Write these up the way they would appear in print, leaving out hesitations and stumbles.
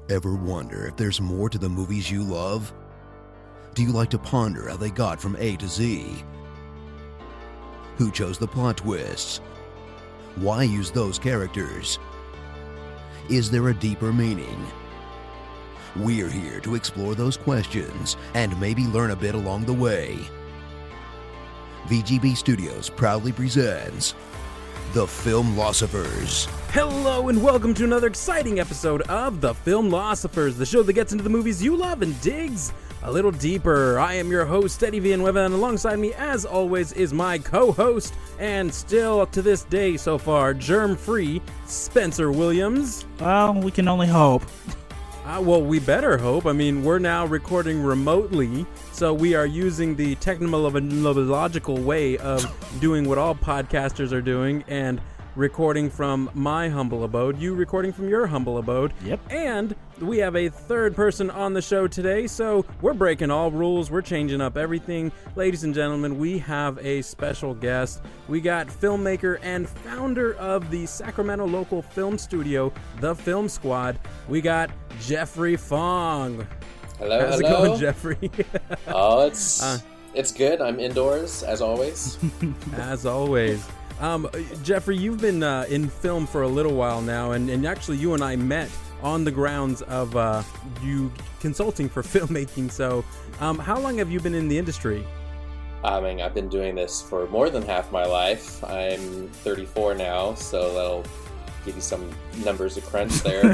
Ever wonder if there's more to the movies you love? Do you like to ponder how they got from A to Z? Who chose the plot twists? Why use those characters? Is there a deeper meaning? We're here to explore those questions and maybe learn a bit along the way. VGB Studios proudly presents The Filmlosophers. Hello and welcome to another exciting episode of The Filmlosophers, the show that gets into the movies you love and digs a little deeper. I am your host, Eddie Villanueva, and alongside me, as always, is my co-host, and still to this day so far, germ-free, Spencer Williams. Well, we can only hope. Well, we better hope. I mean, we're now recording remotely, so we are using the technological way of doing what all podcasters are doing, and recording from my humble abode, you recording from your humble abode. Yep. And we have a third person on the show today, so we're breaking all rules. We're changing up everything. Ladies and gentlemen, we have a special guest. We got filmmaker and founder of the Sacramento local film studio, The Film Squad. We got Jeffrey Fong. Hello, How's it going, Jeffrey? Oh, it's good. I'm indoors, as always. As always. Jeffrey, you've been in film for a little while now, and actually you and I met on the grounds of you consulting for filmmaking. So how long have you been in the industry? I mean, I've been doing this for more than half my life. I'm 34 now, so that'll give you some numbers to crunch there.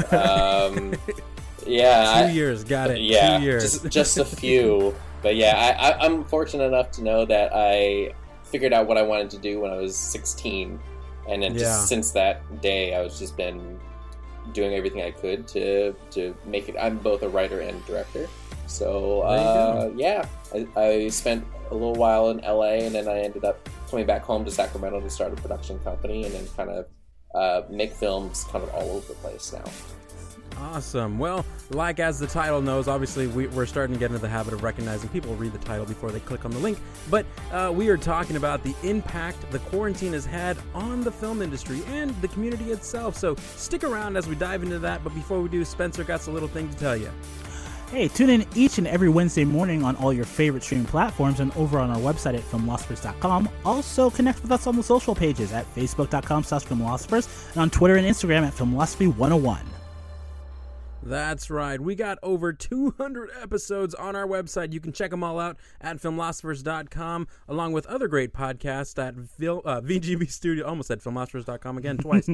Yeah, 2 years, got it. Yeah, 2 years. just a few. But yeah, I'm fortunate enough to know that I figured out what I wanted to do when I was 16, and then just since that day, I was just been doing everything I could to make it. I'm both a writer and director, so yeah, I spent a little while in LA, and then I ended up coming back home to Sacramento to start a production company, and then kind of make films kind of all over the place now. Awesome. Well, like as the title knows, obviously we're starting to get into the habit of recognizing people read the title before they click on the link. But we are talking about the impact the quarantine has had on the film industry and the community itself. So stick around as we dive into that. But before we do, Spencer got a little thing to tell you. Hey, tune in each and every Wednesday morning on all your favorite streaming platforms and over on our website at filmlosophers.com. Also, connect with us on the social pages at facebook.com/filmlosophers and on Twitter and Instagram at filmlosophy101. That's right. We got over 200 episodes on our website. You can check them all out at filmlosophers.com, along with other great podcasts at VGB Studio. Almost said filmlosophers.com again twice.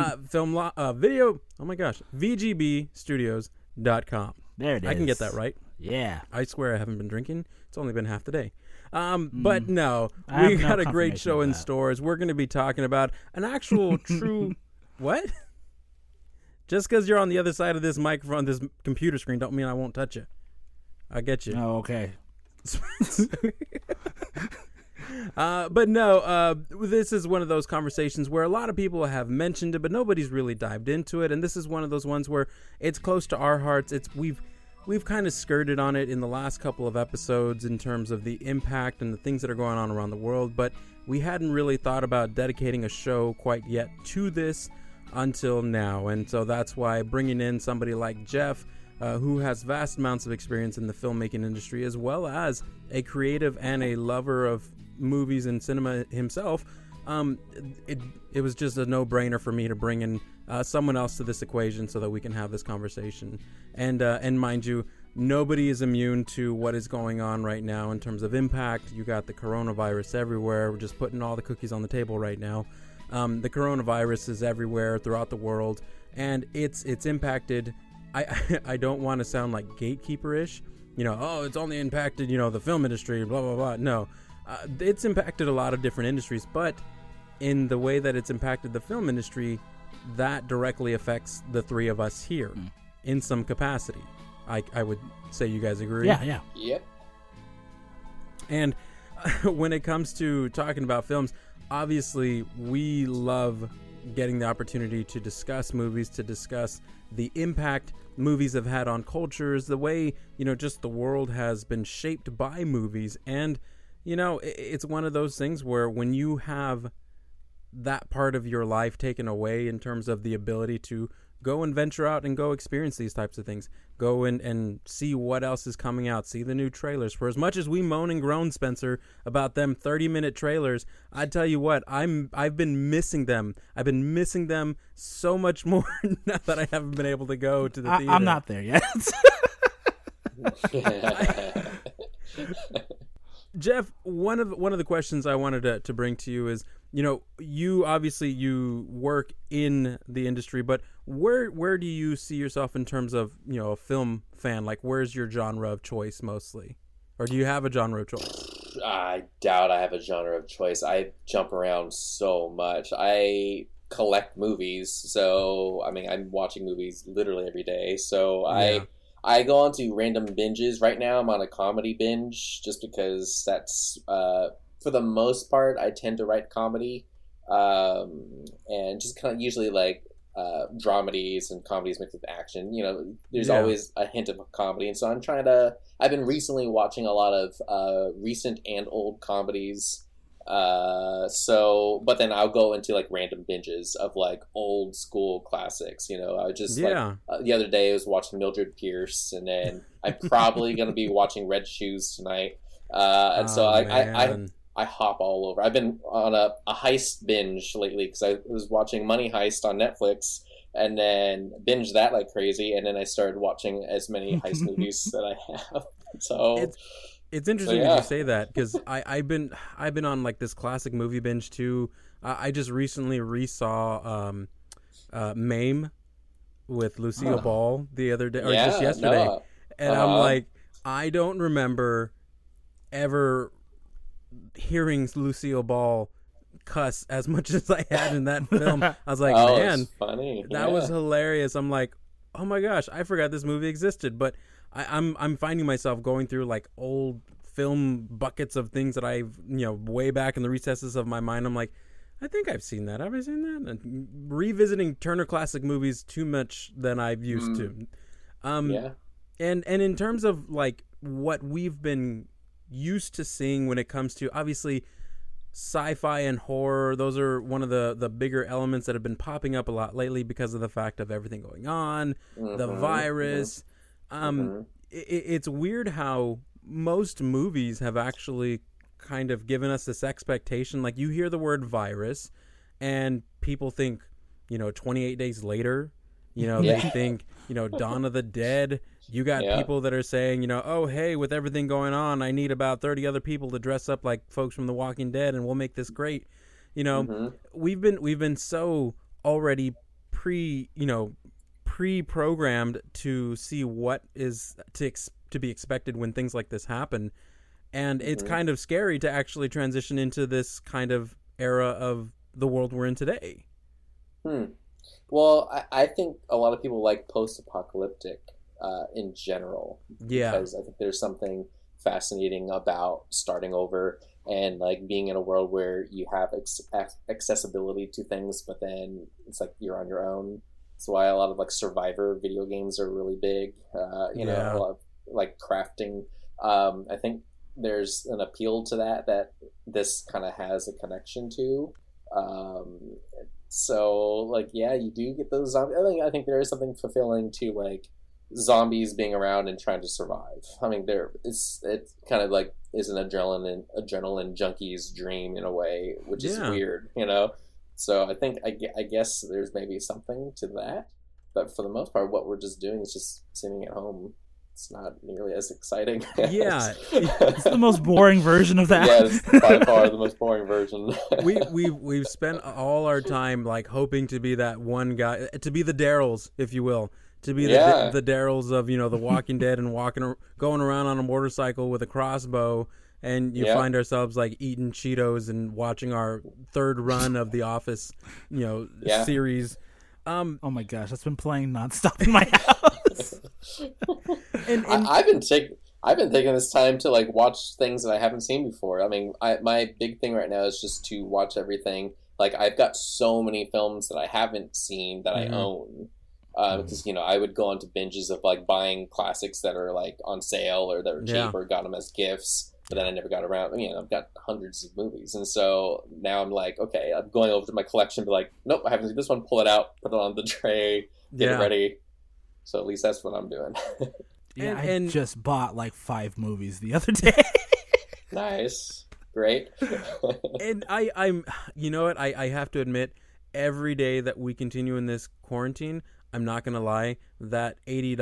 VGBstudios.com. There it is. I can get that right. Yeah. I swear I haven't been drinking. It's only been half the day. But no, we got a great show in stores. We're going to be talking about an actual true... What? Just because you're on the other side of this microphone, this computer screen, don't mean I won't touch you. I get you. Oh, okay. But no, this is one of those conversations where a lot of people have mentioned it, but nobody's really dived into it. And this is one of those ones where it's close to our hearts. We've kind of skirted on it in the last couple of episodes in terms of the impact and the things that are going on around the world, but we hadn't really thought about dedicating a show quite yet to this until now. And so that's why bringing in somebody like Jeff, who has vast amounts of experience in the filmmaking industry, as well as a creative and a lover of movies and cinema himself, it was just a no-brainer for me to bring in someone else to this equation so that we can have this conversation. And mind you, nobody is immune to what is going on right now in terms of impact. You got the coronavirus everywhere. We're just putting all the cookies on the table right now. The coronavirus is everywhere throughout the world, and it's impacted. I don't want to sound like gatekeeper-ish, it's only impacted, the film industry, blah, blah, blah. No, it's impacted a lot of different industries, but in the way that it's impacted the film industry, that directly affects the three of us here in some capacity. I would say you guys agree? Yeah. Yep. And when it comes to talking about films, obviously, we love getting the opportunity to discuss movies, to discuss the impact movies have had on cultures, the way, just the world has been shaped by movies. And, it's one of those things where when you have that part of your life taken away in terms of the ability to go and venture out and go experience these types of things. Go and see what else is coming out. See the new trailers. For as much as we moan and groan, Spencer, about them 30-minute trailers, I tell you what, I've been missing them. I've been missing them so much more now that I haven't been able to go to the theater. I'm not there yet. Jeff, one of the questions I wanted to bring to you is, you obviously you work in the industry, but where do you see yourself in terms of, a film fan? Like, where's your genre of choice mostly? Or do you have a genre of choice? I doubt I have a genre of choice. I jump around so much. I collect movies, so I'm watching movies literally every day. So yeah. I go on to random binges. Right now I'm on a comedy binge just because that's, for the most part, I tend to write comedy. And just kind of usually like dramedies and comedies mixed with action. There's always a hint of comedy. And so I've been recently watching a lot of recent and old comedies. But then I'll go into like random binges of like old school classics. I just the other day I was watching Mildred Pierce, and then I'm probably going to be watching Red Shoes tonight. I hop all over. I've been on a heist binge lately because I was watching Money Heist on Netflix and then binged that like crazy. And then I started watching as many heist movies that I have. So it's interesting that you say that, because I've been on like this classic movie binge too. I just recently resaw Mame with Lucille Ball the other day, or just yesterday, and I'm like, I don't remember ever hearing Lucille Ball cuss as much as I had in that film. I was like, man, funny. That was hilarious. I'm like, oh my gosh, I forgot this movie existed. But I'm finding myself going through like old film buckets of things that I've way back in the recesses of my mind. I'm like, I think I've seen that. Have I seen that? And revisiting Turner Classic Movies too much than I've used to. And in terms of like what we've been used to seeing when it comes to, obviously, sci-fi and horror, those are one of the bigger elements that have been popping up a lot lately because of the fact of everything going on, the virus. It's weird how most movies have actually kind of given us this expectation. Like, you hear the word virus and people think, 28 days later, they think, Dawn of the Dead. You got people that are saying, oh, hey, with everything going on, I need about 30 other people to dress up like folks from The Walking Dead, and we'll make this great. We've been so already pre-programmed to see what is to be expected when things like this happen, and it's kind of scary to actually transition into this kind of era of the world we're in today. Well, I think a lot of people like post-apocalyptic in general, because I think there's something fascinating about starting over and like being in a world where you have accessibility to things, but then it's like you're on your own. That's why a lot of like survivor video games are really big. A lot of like crafting. I think there's an appeal to that this kind of has a connection to. So like, you do get those zombies. I think there is something fulfilling to like zombies being around and trying to survive. It kind of like is an adrenaline junkie's dream in a way, which is weird, So I guess there's maybe something to that, but for the most part, what we're just doing is just sitting at home. It's not nearly as exciting. It's the most boring version of that. Yes, by far the most boring version. We've spent all our time like hoping to be that one guy, to be the Daryls, if you will, to be the Daryls of The Walking Dead, and going around on a motorcycle with a crossbow, and you find ourselves like eating Cheetos and watching our third run of The Office, series. Oh my gosh, that's been playing nonstop in my house. and I've been taking this time to like watch things that I haven't seen before. My big thing right now is just to watch everything. Like, I've got so many films that I haven't seen that I own. Because I would go into binges of like buying classics that are like on sale or that are cheap or got them as gifts, but then I never got around. I've got hundreds of movies, and so now I'm like, okay, I'm going over to my collection, but like, nope, I haven't seen this one. Pull it out, put it on the tray, get ready. So at least that's what I'm doing. Yeah, I just bought like 5 movies the other day. Nice. Great. And I'm, you know what? I have to admit, every day that we continue in this quarantine, I'm not gonna lie, that $80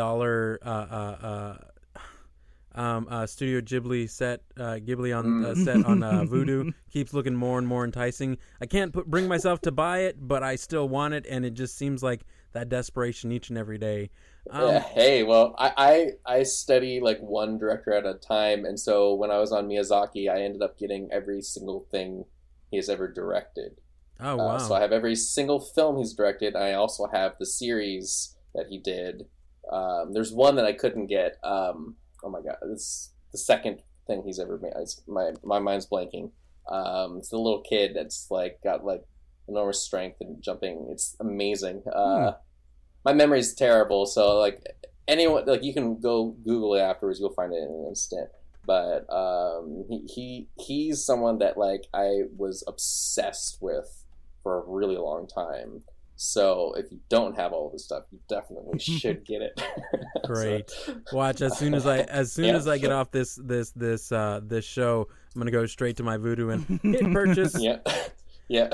Studio Ghibli set, Ghibli on set on Vudu keeps looking more and more enticing. I can't bring myself to buy it, but I still want it, and it just seems like that desperation each and every day. Yeah, hey, well, I study like one director at a time, and so when I was on Miyazaki, I ended up getting every single thing he has ever directed. Oh, wow. So I have every single film he's directed. I also have the series that he did. There's one that I couldn't get. Oh my god, it's the second thing he's ever made. My mind's blanking. It's the little kid that's like got like enormous strength and jumping. It's amazing. My memory's terrible, so like anyone, like you can go Google it afterwards, you'll find it in an instant. But he's someone that like I was obsessed with for a really long time. So if you don't have all this stuff, you definitely should get it. Great. Watch, as soon as I get off this show, I'm gonna go straight to my Vudu and hit purchase. Yeah. Yeah.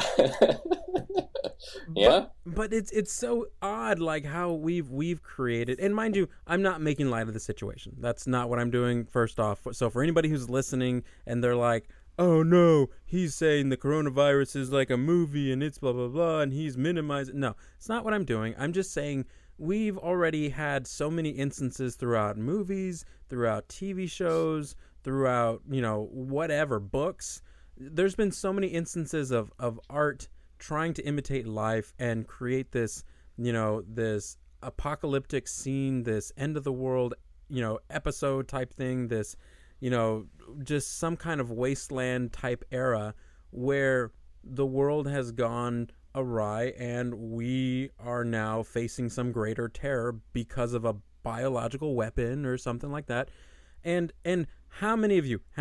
Yeah. But it's so odd, like how we've created, and mind you, I'm not making light of the situation. That's not what I'm doing. First off, so for anybody who's listening and they're like, "Oh no, he's saying the coronavirus is like a movie and it's blah blah blah, and he's minimizing." No, it's not what I'm doing. I'm just saying we've already had so many instances throughout movies, throughout TV shows, throughout whatever books. There's been so many instances of art trying to imitate life and create this, this apocalyptic scene, this end of the world, episode type thing, this, just some kind of wasteland type era where the world has gone awry and we are now facing some greater terror because of a biological weapon or something like that. And how many of you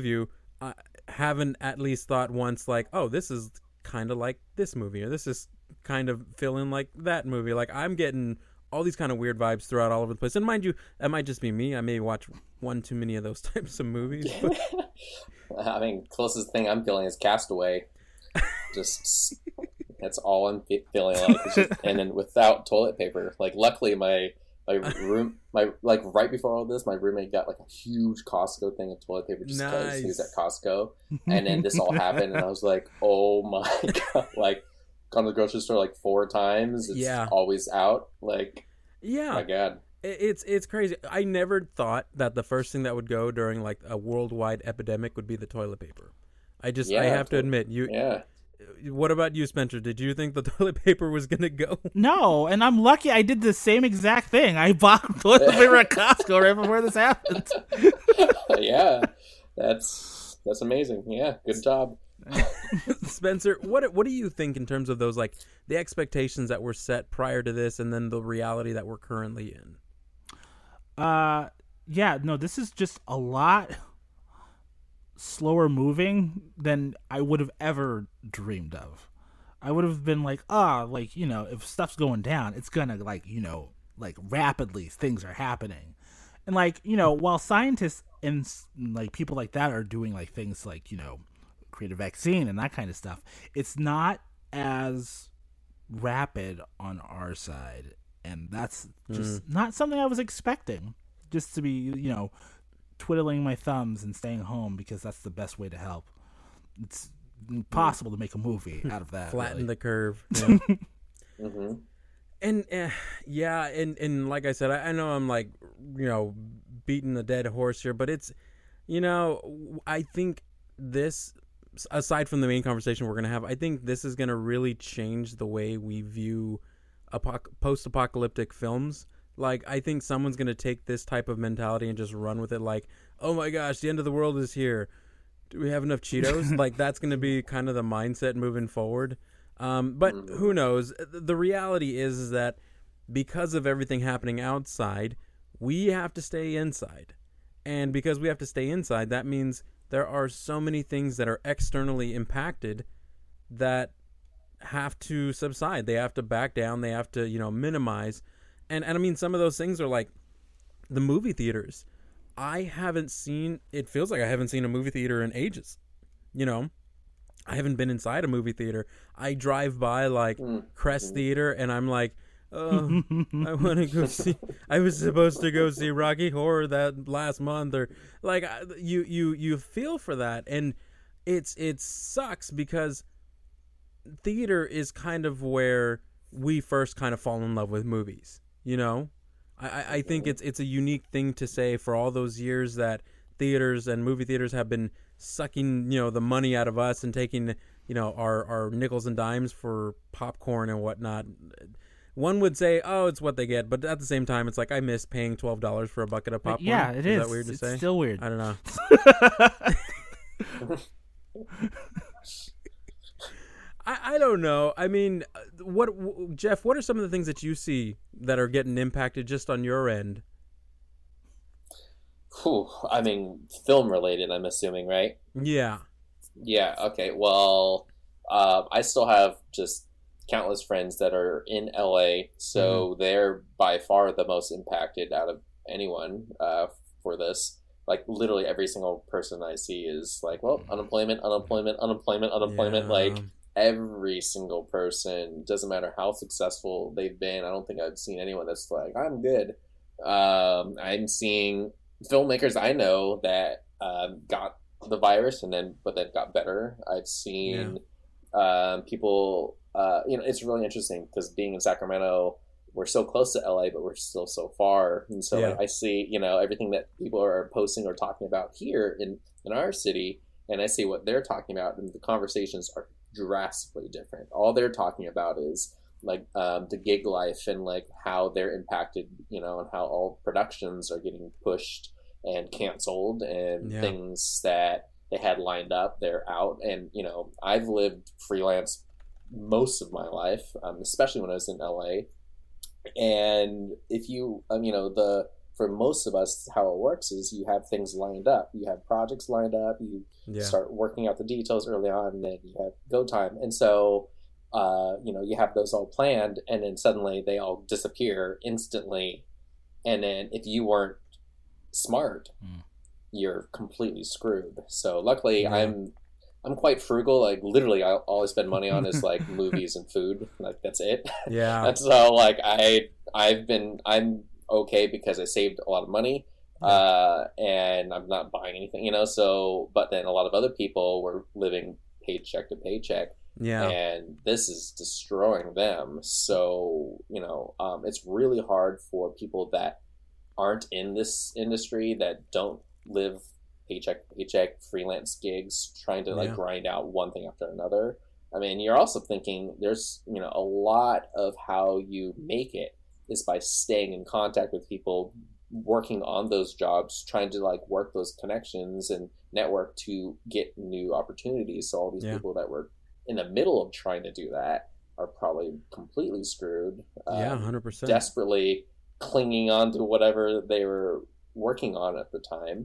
haven't at least thought once like, oh, this is kind of like this movie, or this is kind of feeling like that movie? Like I'm getting all these kind of weird vibes throughout all over the place. And mind you, that might just be me. I may watch one too many of those types of movies. But... I mean, closest thing I'm feeling is Castaway. Just that's all I'm feeling like. And then without toilet paper. Like luckily my room, right before all this, my roommate got like a huge Costco thing of toilet paper just because he was at Costco. And then this all happened, and I was like, oh my god! Like, gone to the grocery store like 4 times. It's always out. Like, my god, it's crazy. I never thought that the first thing that would go during like a worldwide epidemic would be the toilet paper. I have to admit, What about you, Spencer? Did you think the toilet paper was going to go? No, and I'm lucky I did the same exact thing. I bought toilet paper at Costco right before this happened. Yeah, that's amazing. Yeah, good job. Spencer, what do you think in terms of those, like, the expectations that were set prior to this and then the reality that we're currently in? This is just a lot slower moving than I would have ever dreamed of. I would have been like, if stuff's going down, it's gonna rapidly things are happening. And while scientists and like people like that are doing like things like, create a vaccine and that kind of stuff, it's not as rapid on our side. And that's just not something I was expecting, just to be, twiddling my thumbs and staying home because that's the best way to help. It's impossible to make a movie out of that. Flatten the curve. Yeah. Mm-hmm. And and like I said, I know I'm like, beating a dead horse here, but it's, I think this, aside from the main conversation we're going to have, I think this is going to really change the way we view post-apocalyptic films. Like, I think someone's going to take this type of mentality and just run with it like, oh my gosh, the end of the world is here. Do we have enough Cheetos? Like, that's going to be kind of the mindset moving forward. But who knows? The reality is that because of everything happening outside, we have to stay inside. And because we have to stay inside, that means there are so many things that are externally impacted that have to subside. They have to back down. They have to, minimize. And I mean, some of those things are like the movie theaters. It feels like I haven't seen a movie theater in ages. I haven't been inside a movie theater. I drive by like Crest Theater and I'm like, oh, I want to go see. I was supposed to go see Rocky Horror that last month, or like you feel for that, and it sucks because theater is kind of where we first kind of fall in love with movies. I think it's a unique thing to say for all those years that theaters and movie theaters have been sucking the money out of us and taking our nickels and dimes for popcorn and whatnot. One would say, oh, it's what they get, but at the same time, it's like I miss paying $12 for a bucket of popcorn. Yeah, it is. Is that weird to say? It's still weird. I don't know. I don't know. I mean, Jeff, what are some of the things that you see that are getting impacted just on your end? I mean, film related, I'm assuming, right? Yeah. Yeah, okay. Well, I still have just countless friends that are in LA, so they're by far the most impacted out of anyone for this. Like, literally every single person I see is like, well, unemployment. Yeah. Like, every single person, doesn't matter how successful they've been. I don't think I've seen anyone that's like, I'm good. I'm seeing filmmakers I know that got the virus but then got better. I've seen people, it's really interesting because being in Sacramento, we're so close to LA, but we're still so far. And so like, I see, everything that people are posting or talking about here in our city, and I see what they're talking about, and the conversations are drastically different. All they're talking about is like the gig life and like how they're impacted, and how all productions are getting pushed and canceled, and things that they had lined up, they're out. And I've lived freelance most of my life, especially when I was in LA. And if you, for most of us, how it works is you have things lined up. You have projects lined up. You start working out the details early on, and then you have go time. And so, you have those all planned, and then suddenly they all disappear instantly. And then if you weren't smart, you're completely screwed. So luckily, I'm quite frugal. Like, literally, all I spend money on is like movies and food. Like, that's it. Yeah. And so like I'm okay because I saved a lot of money, and I'm not buying anything, so, but then a lot of other people were living paycheck to paycheck, and this is destroying them. So, it's really hard for people that aren't in this industry, that don't live paycheck to paycheck, freelance gigs, trying to like grind out one thing after another. I mean, you're also thinking there's, a lot of how you make it is by staying in contact with people, working on those jobs, trying to like work those connections and network to get new opportunities. So all these people that were in the middle of trying to do that are probably completely screwed. 100%. Desperately clinging on to whatever they were working on at the time.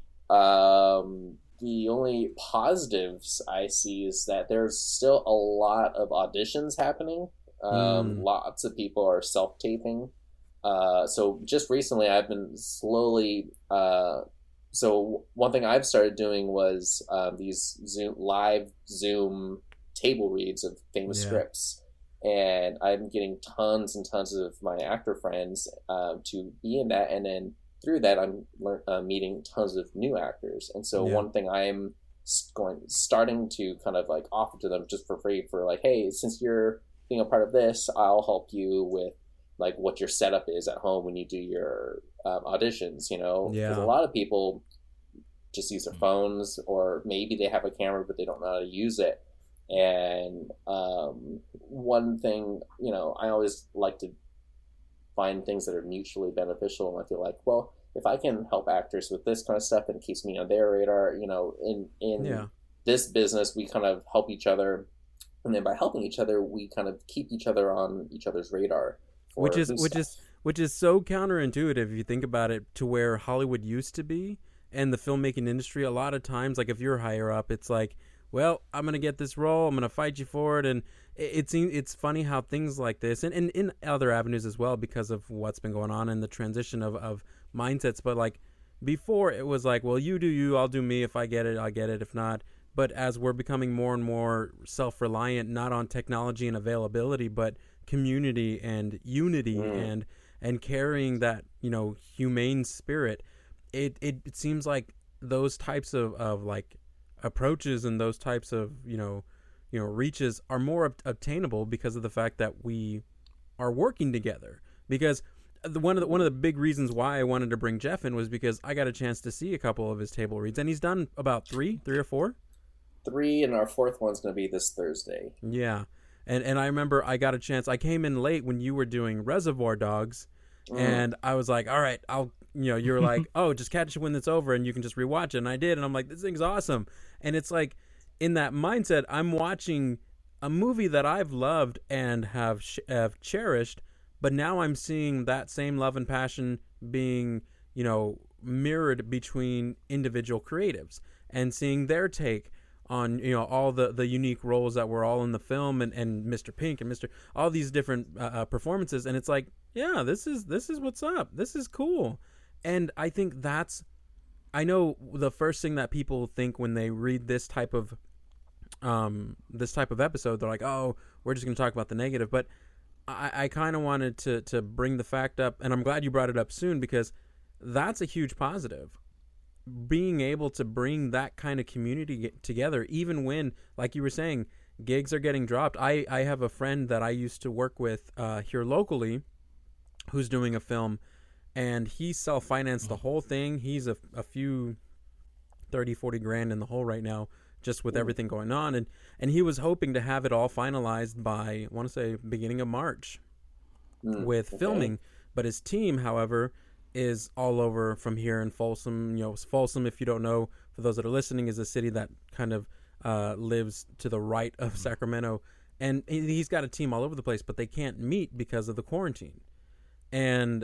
The only positives I see is that there's still a lot of auditions happening. Lots of people are self-taping. So just recently I've been slowly, so one thing I've started doing was these live Zoom table reads of famous scripts. And I'm getting tons and tons of my actor friends to be in that. And then through that, I'm meeting tons of new actors. And so one thing I'm starting to kind of like offer to them just for free, for like, hey, since you're being a part of this, I'll help you with like what your setup is at home when you do your auditions, because a lot of people just use their phones, or maybe they have a camera but they don't know how to use it. And one thing, I always like to find things that are mutually beneficial, and I feel like, well, if I can help actors with this kind of stuff and it keeps me on their radar, in this business, we kind of help each other, and then by helping each other, we kind of keep each other on each other's radar. Which is so counterintuitive if you think about it, to where Hollywood used to be, and the filmmaking industry. A lot of times, like if you're higher up, it's like, well, I'm gonna get this role, I'm gonna fight you for it. And it's funny how things like this, and in other avenues as well, because of what's been going on in the transition of mindsets. But like before, it was like, well, you do you, I'll do me. If I get it, I get it. If not. But as we're becoming more and more self-reliant, not on technology and availability, but community and unity and carrying that, humane spirit, it seems like those types of like approaches and those types of reaches are more obtainable because of the fact that we are working together. Because one of the big reasons why I wanted to bring Jeff in was because I got a chance to see a couple of his table reads, and he's done about three or four. 3, and our 4th one's going to be this Thursday. Yeah. And I remember I got a chance. I came in late when you were doing Reservoir Dogs, and I was like, all right, you were like, oh, just catch it when it's over and you can just rewatch it. And I did. And I'm like, this thing's awesome. And it's like, in that mindset, I'm watching a movie that I've loved and have cherished, but now I'm seeing that same love and passion being, mirrored between individual creatives and seeing their take on all the unique roles that were all in the film, and Mr. Pink and all these different performances. And it's like, yeah, this is what's up. This is cool. And I think I know the first thing that people think when they read this type of episode, they're like, oh, we're just going to talk about the negative. But I kind of wanted to bring the fact up, and I'm glad you brought it up soon, because that's a huge positive. Being able to bring that kind of community together, even when, like you were saying, gigs are getting dropped. I have a friend that I used to work with here locally who's doing a film, and he self-financed the whole thing. He's a few 30-40 grand in the hole right now, just with everything going on, and he was hoping to have it all finalized by, I want to say, beginning of March with filming. But his team, however, is all over from here in Folsom. Folsom, if you don't know, for those that are listening, is a city that kind of lives to the right of Sacramento, and he's got a team all over the place, but they can't meet because of the quarantine. And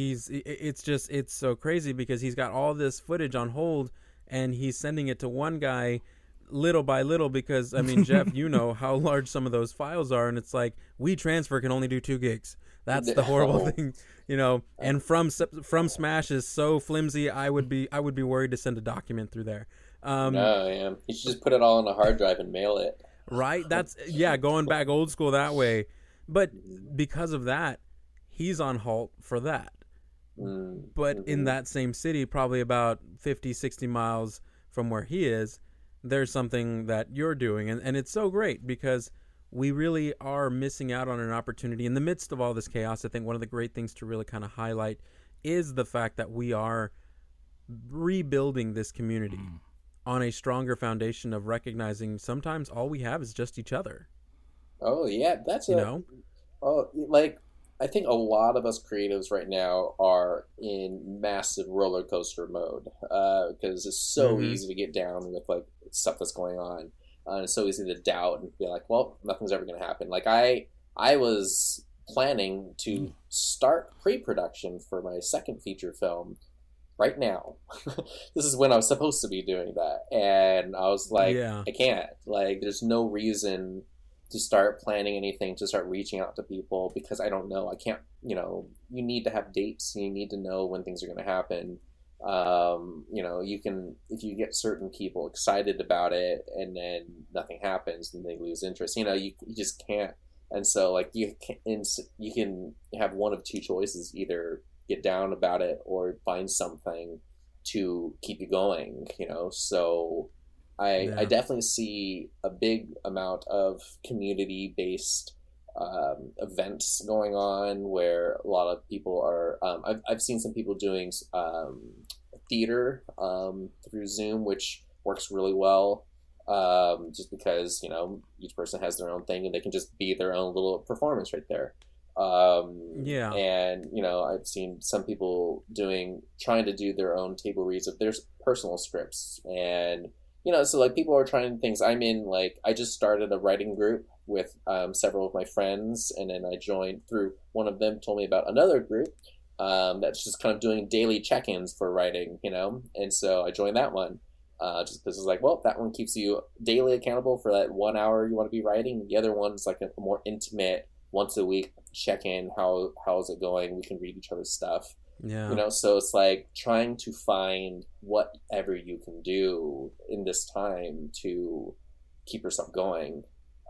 it's so crazy because he's got all this footage on hold, and he's sending it to one guy little by little, because I mean, Jeff, you know how large some of those files are, and it's like, WeTransfer can only do 2 gigs. That's the horrible thing, and from Smash is so flimsy. I would be worried to send a document through there. You should just put it all on a hard drive and mail it. Right? That's going back old school that way. But because of that, he's on halt for that. But in that same city, probably about 50, 60 miles from where he is, there's something that you're doing. And it's so great, because we really are missing out on an opportunity. In the midst of all this chaos, I think one of the great things to really kind of highlight is the fact that we are rebuilding this community on a stronger foundation of recognizing sometimes all we have is just each other. Oh, yeah. I think a lot of us creatives right now are in massive roller coaster mode, because it's so easy to get down with like stuff that's going on. It's so easy to doubt and be like, well, nothing's ever going to happen. Like I was planning to start pre-production for my second feature film right now. This is when I was supposed to be doing that. And I was like, I can't. Like, there's no reason to start planning anything, to start reaching out to people, because I don't know. I can't, you need to have dates. You need to know when things are going to happen. You can, if you get certain people excited about it and then nothing happens and they lose interest, you just can't. And so like you can have one of two choices: either get down about it or find something to keep you going, So I definitely see a big amount of community-based events going on where a lot of people are. I've seen some people doing theater through Zoom, which works really well. Just because each person has their own thing and they can just be their own little performance right there. And I've seen some people trying to do their own table reads of their personal scripts, and so like people are trying things. I just started a writing group with several of my friends, and then I joined through one of them told me about another group that's just kind of doing daily check-ins for writing, and so I joined that one. just because it's like, well, that one keeps you daily accountable for that 1 hour you want to be writing. The other one's like a more intimate, once a week check in. How's it going? We can read each other's stuff. Yeah. So it's like trying to find whatever you can do in this time to keep yourself going.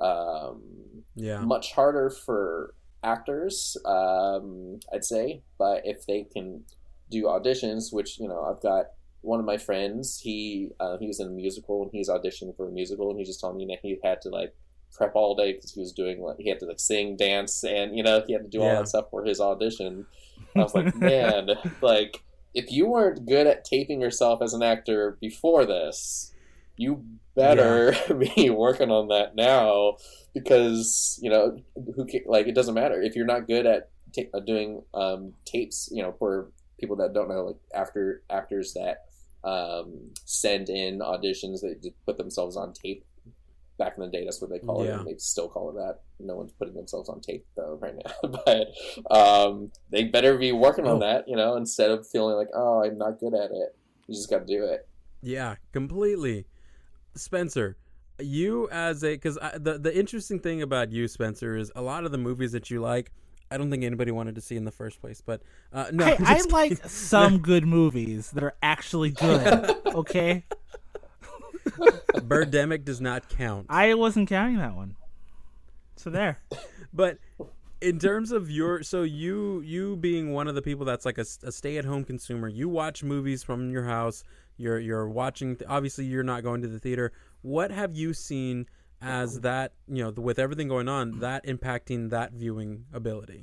Much harder for actors, I'd say, but if they can do auditions, which I've got one of my friends, he was in a musical and he's auditioning for a musical, and he just told me that he had to like prep all day because he was doing he had to like sing, dance, and he had to do all that stuff for his audition. And I was like, man, like if you weren't good at taping yourself as an actor before this, you better be working on that now, because it doesn't matter if you're not good at doing tapes. For people that don't know, like actors that send in auditions, they just put themselves on tape. Back in the day, that's what they call it, and they still call it that. No one's putting themselves on tape though right now, but they better be working on that, instead of feeling like, oh, I'm not good at it. You just got to do it. Yeah, completely. Spencer, you because the interesting thing about you, Spencer, is a lot of the movies that you like, I don't think anybody wanted to see in the first place. But no, hey, I like some good movies that are actually good. Okay. Birdemic does not count. I wasn't counting that one. So there. But in terms of you being one of the people that's like a stay-at-home consumer, you watch movies from your house. You're watching. Obviously, you're not going to the theater. What have you seen as that? With everything going on, that impacting that viewing ability.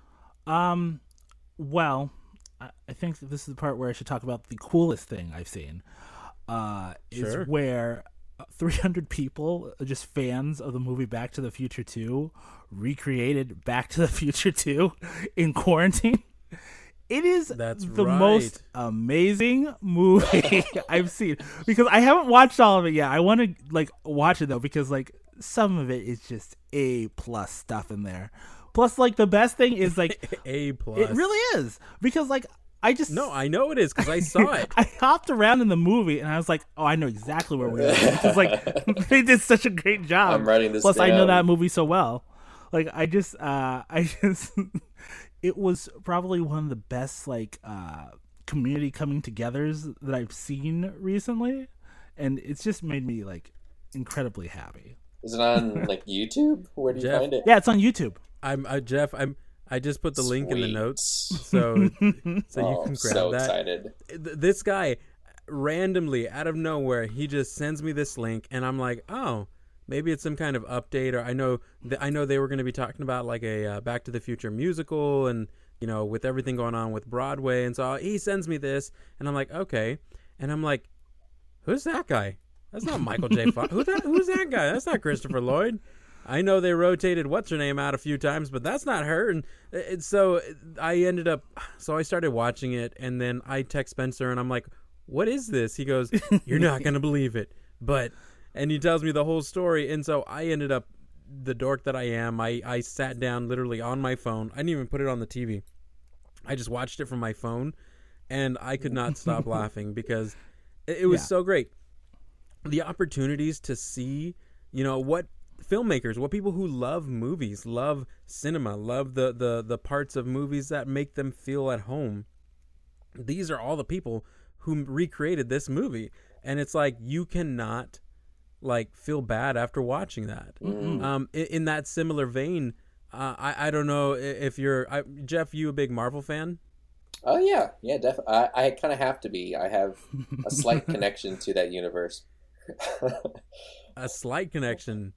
Well, I think this is the part where I should talk about the coolest thing I've seen. Is where 300 people, just fans of the movie Back to the Future 2, recreated Back to the Future 2 in quarantine. It is most amazing movie I've seen, because I haven't watched all of it yet. I want to watch it though, because some of it is just A+ stuff in there. Plus, the best thing is A+. It really is, because No, I know it is because I saw it. I hopped around in the movie and I was like, oh, I know exactly where we are. Because they did such a great job. I'm writing this Plus, down. I know that movie so well. It was probably one of the best community coming togethers that I've seen recently, and it's just made me incredibly happy. Is it on YouTube? Where do you find it? Yeah, it's on YouTube. I just put the link in the notes, so you can grab so that. Excited. This guy, randomly, out of nowhere, he just sends me this link, and I'm like, oh, maybe it's some kind of update, or I know they were going to be talking about a Back to the Future musical, and with everything going on with Broadway, and so he sends me this, and I'm like, okay, and I'm like, who's that guy? That's not Michael J. Fox. Who's that guy? That's not Christopher Lloyd. I know they rotated what's-her-name out a few times, but that's not her. And so I started watching it, and then I text Spencer, and I'm like, what is this? He goes, you're not going to believe it. And he tells me the whole story, and so I ended up, the dork that I am, I sat down literally on my phone. I didn't even put it on the TV. I just watched it from my phone, and I could not stop laughing because it was so great. The opportunities to see, what filmmakers, what people who love movies, love cinema, love the parts of movies that make them feel at home. These are all the people who recreated this movie, and it's you cannot feel bad after watching that. Mm-hmm. In that similar vein, I don't know if you're Jeff. You a big Marvel fan? Oh yeah, definitely. I kind of have to be. I have a slight connection to that universe. A slight connection.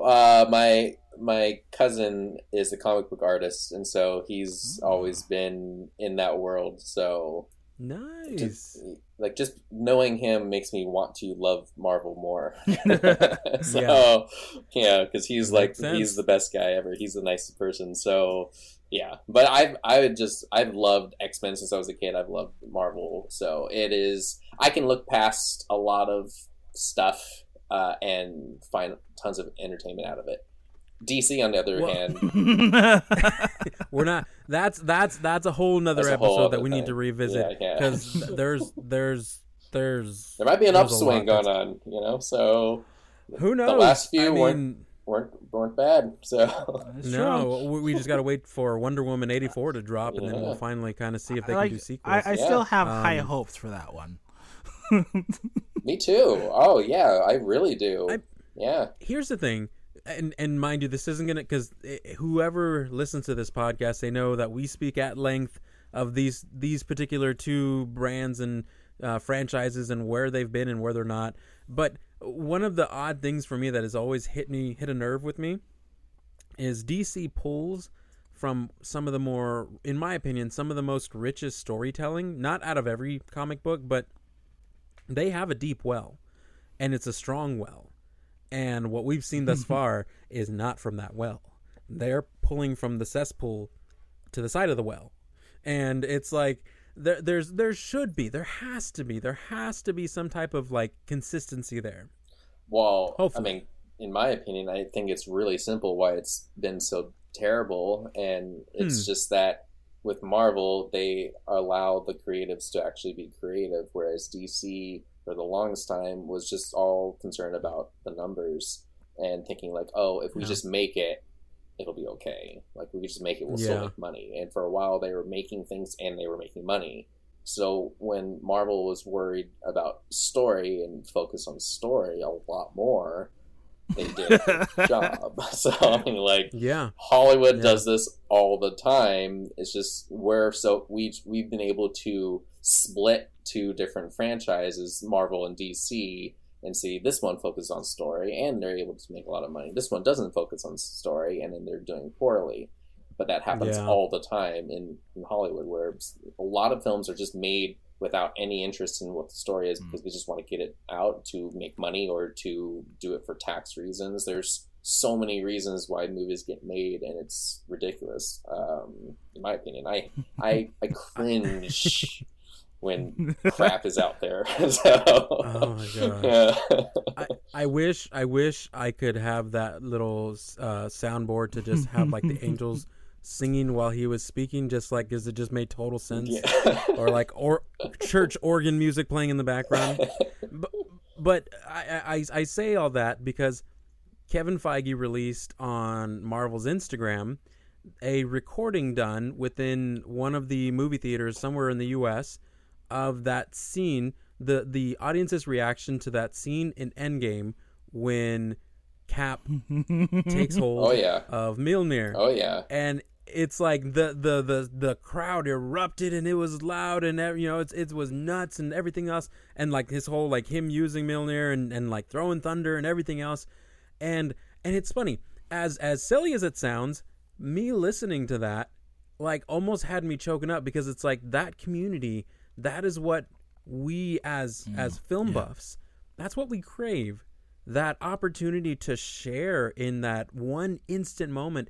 My cousin is a comic book artist, and so he's always been in that world. So nice. Just knowing him makes me want to love Marvel more. So because he's he's the best guy ever. He's the nicest person. So yeah, but I've loved X-Men since I was a kid. I've loved Marvel, so it is. I can look past a lot of stuff and find tons of entertainment out of it. DC, on the other hand, we're not. That's a whole nother episode that we need to revisit, because there's there might be an upswing going on, you know. So who knows? The last few weren't bad. So no, we just got to wait for Wonder Woman 84 to drop, and then we'll finally kind of see if they can do sequels. I still have high hopes for that one. Me too. Oh yeah, I really do. Here's the thing. And mind you, this isn't gonna, because whoever listens to this podcast, they know that we speak at length of these particular two brands and franchises and where they've been and where they're not. But one of the odd things for me that has always hit a nerve with me is DC pulls from some of the more, in my opinion, some of the most richest storytelling, not out of every comic book, but they have a deep well, and it's a strong well. And what we've seen thus far is not from that well. They're pulling from the cesspool to the side of the well. And it's like there has to be some type of like consistency there. Well, hopefully. I mean, in my opinion, I think it's really simple why it's been so terrible, and it's just that with Marvel, they allow the creatives to actually be creative, whereas DC for the longest time was just all concerned about the numbers and thinking like, oh, if we just make it, it'll be okay. Like, we just make it, we'll still make money. And for a while they were making things and they were making money. So when Marvel was worried about story and focused on story a lot more, they did a good job. So I mean, like, Hollywood does this all the time. It's just we've been able to split two different franchises, Marvel and DC, and see this one focuses on story and they're able to make a lot of money. This one doesn't focus on story and then they're doing poorly. But that happens all the time in Hollywood, where a lot of films are just made without any interest in what the story is because they just want to get it out to make money or to do it for tax reasons. There's so many reasons why movies get made, and it's ridiculous. In my opinion, I cringe when crap is out there. So, oh my gosh! I wish I could have that little soundboard to just have like the angels singing while he was speaking, just like, because it just made total sense. or church organ music playing in the background. But I say all that because Kevin Feige released on Marvel's Instagram a recording done within one of the movie theaters somewhere in the U.S. of that scene, the audience's reaction to that scene in Endgame when Cap takes hold of Mjolnir. Oh yeah. And it's like the crowd erupted and it was loud and it was nuts and everything else, and like his whole like him using Mjolnir and like throwing thunder and everything else, and it's funny, as silly as it sounds, me listening to that like almost had me choking up, because it's like that community, that is what we as film buffs, that's what we crave, that opportunity to share in that one instant moment.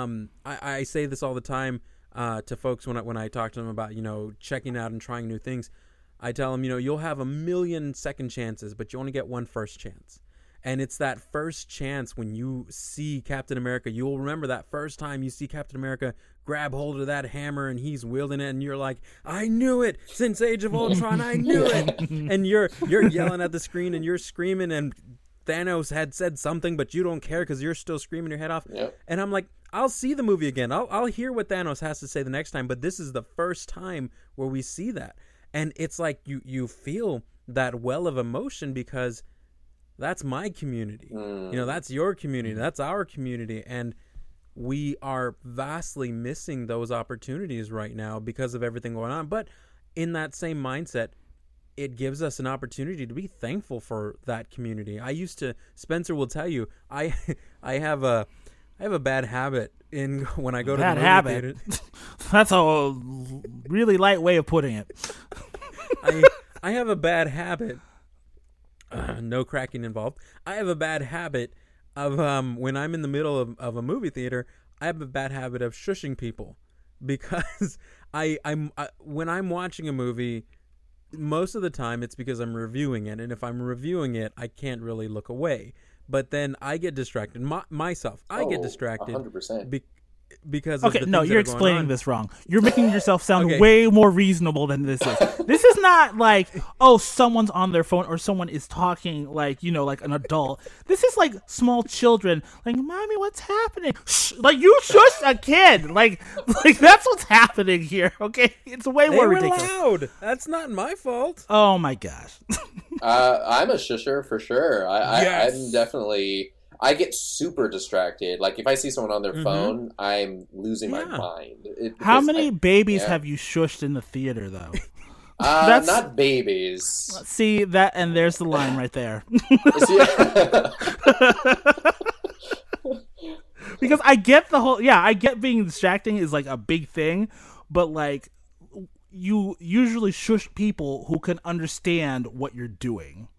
I say this all the time to folks when I talk to them about, checking out and trying new things. I tell them, you'll have 1,000,000 second chances, but you only get one first chance. And it's that first chance when you see Captain America. You'll remember that first time you see Captain America grab hold of that hammer and he's wielding it, and you're like, I knew it since Age of Ultron. I knew it. And you're yelling at the screen and you're screaming, and Thanos had said something, but you don't care because you're still screaming your head off. Yep. And I'm like, I'll see the movie again. I'll hear what Thanos has to say the next time, but this is the first time where we see that. And it's like you feel that well of emotion because that's my community. That's your community. That's our community. And we are vastly missing those opportunities right now because of everything going on. But in that same mindset, it gives us an opportunity to be thankful for that community. Spencer will tell you, I have a bad habit when I go to the movie theater. That's a really light way of putting it. I have a bad habit. No cracking involved. I have a bad habit of when I'm in the middle of a movie theater, I have a bad habit of shushing people, because when I'm watching a movie, most of the time it's because I'm reviewing it, and if I'm reviewing it, I can't really look away. But then I get distracted. I get distracted 100%. because of Okay, the no, things you're that are going explaining on. this wrong. You're making yourself sound Okay. way more reasonable than this is. This is not like, oh, someone's on their phone or someone is talking like, like an adult. This is like small children, like, mommy, what's happening? Shh, like, you shush a kid. Like that's what's happening here, okay? It's way They more were ridiculous. loud. That's not my fault. Oh, my gosh. I'm a shusher for sure. Yes. I'm definitely. I get super distracted. Like if I see someone on their phone, I'm losing my Yeah. mind. How because many babies yeah. have you shushed in the theater, though? Not babies. See, that, and there's the line right there. Because I get I get being distracting is like a big thing, but like you usually shush people who can understand what you're doing.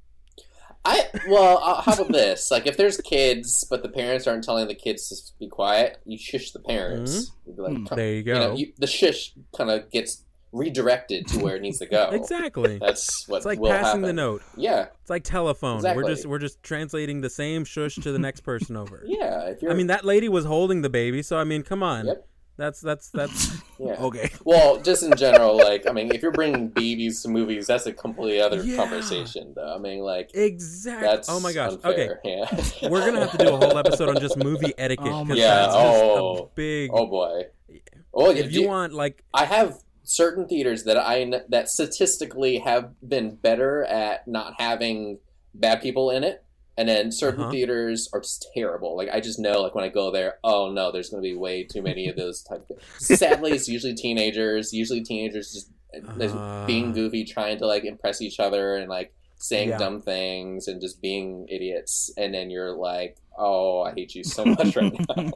How about this? Like, if there's kids, but the parents aren't telling the kids to be quiet, you shush the parents. You'd be like, There you go. the shush kind of gets redirected to where it needs to go. Exactly. That's what It's like will passing happen. the note. Yeah, It's like telephone. Exactly. We're just translating the same shush to the next person over. yeah. If you're, I mean, that lady was holding the baby, so I mean, come on. Yep. That's yeah. Okay. Well, just in general, like, I mean, if you're bringing babies to movies, that's a completely other Yeah. conversation, though. I mean, like, exactly. that's Oh my gosh. unfair. Okay. Yeah. We're gonna have to do a whole episode on just movie etiquette. Oh 'cause my Yeah, that's just oh. a big. Oh boy. Oh, If you want, like, I have certain theaters that statistically have been better at not having bad people in it, and then certain theaters are just terrible. Like I just know, like when I go there, oh no, there's going to be way too many of those type of things. Sadly, it's usually teenagers. Usually teenagers just being goofy, trying to like impress each other and like saying Yeah. dumb things and just being idiots. And then you're like, oh, I hate you so much right now.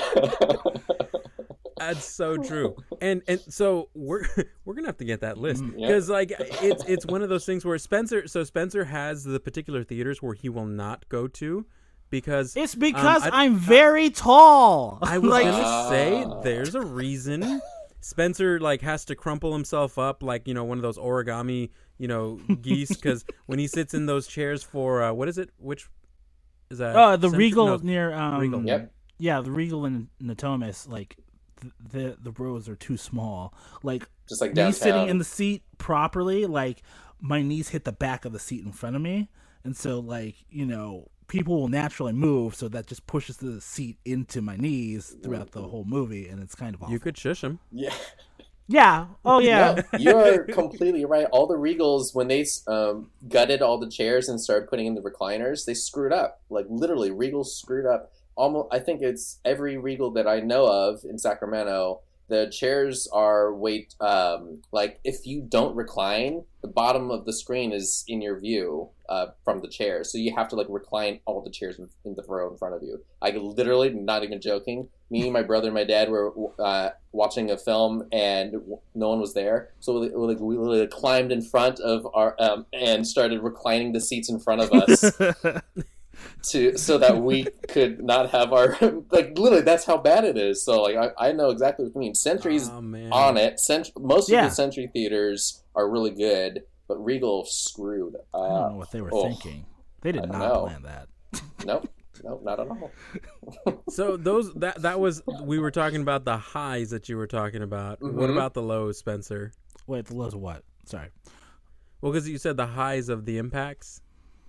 That's so true, and so we're gonna have to get that list Yeah. because like it's one of those things where Spencer has the particular theaters where he will not go to because It's because I- I'm very tall. I was Like, gonna say there's a reason Spencer like has to crumple himself up like one of those origami geese because when he sits in those chairs for what is it, which is that the Century? Regal No, near Regal. Yep. yeah, the Regal in Natomas, like the rows are too small. Like Just like me downtown. sitting in the seat properly, like my knees hit the back of the seat in front of me, and so like people will naturally move, so that just pushes the seat into my knees throughout the whole movie, and it's kind of awful. You could shush him. Yeah. Yeah. Oh yeah. No, you're completely right. All the Regals, when they gutted all the chairs and started putting in the recliners, they screwed up. Like literally, Regals screwed up. Almost, I think it's every Regal that I know of in Sacramento. The chairs are like if you don't recline, the bottom of the screen is in your view from the chair, so you have to like recline all the chairs in the row in front of you. I literally, not even joking. Me, my brother, and my dad were watching a film, and no one was there. So we literally climbed in front of our and started reclining the seats in front of us. So that we could not have our like literally that's how bad it is. So like I know exactly what you mean. Century's on it. Most of the Century theaters are really good, but Regal screwed. I don't know what they were thinking. They did not plan that. Nope, not at all. So that was we were talking about the highs that you were talking about. Mm-hmm. What about the lows, Spencer? Wait, the lows of what? Sorry. Well, because you said the highs of the impacts.